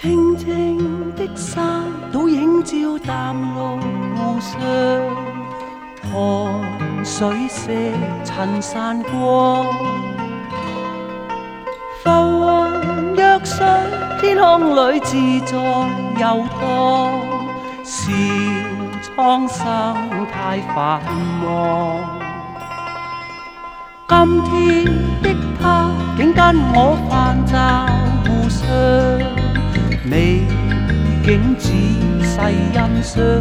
清清的山，倒映照淡路上，看水色衬散光。浮云若水，天空里自在游荡。笑蒼生太繁忙，今天的他竟跟我泛罩互相，美景仔細欣賞。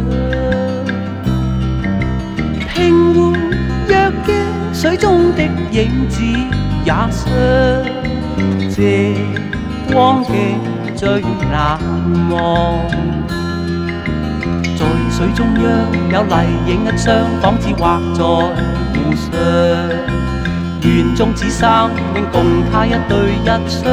平湖若鏡，水中的影子也相，這光景最難忘。在水中央有麗影一雙，仿似畫在湖上。願終此生永共他一對一雙。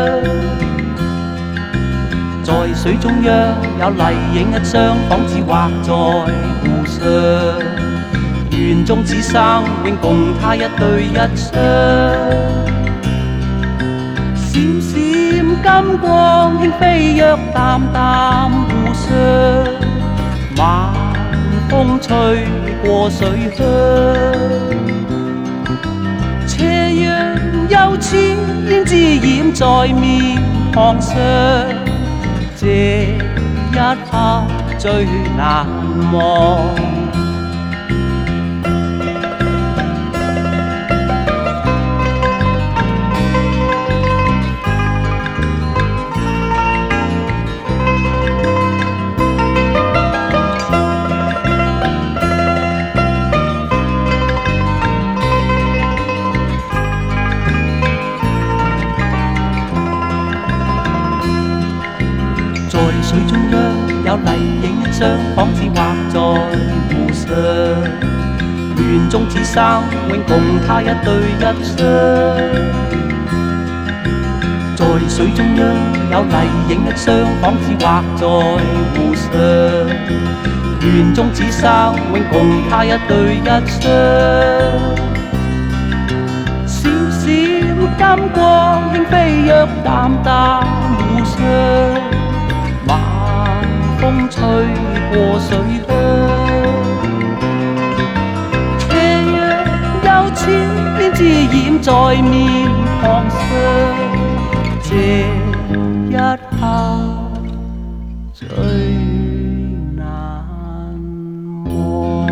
在水中央有麗影一雙，仿似畫在湖上。願終此生永共他一對一雙。閃閃金光輕飛躍，淡淡湖上。晚風吹過水鄉，斜陽又似胭脂染在面龐上，這一刻最難忘。在水中央有麗影一雙，仿似畫在湖上。願終此生永共他一對一雙。在水中央有麗影一雙，仿似畫在湖上。願終此生永共他一對一雙。閃閃金光輕飛躍，淡淡湖上。風吹過水鄉，斜陽又似胭脂染在面龐上，這一刻最難忘。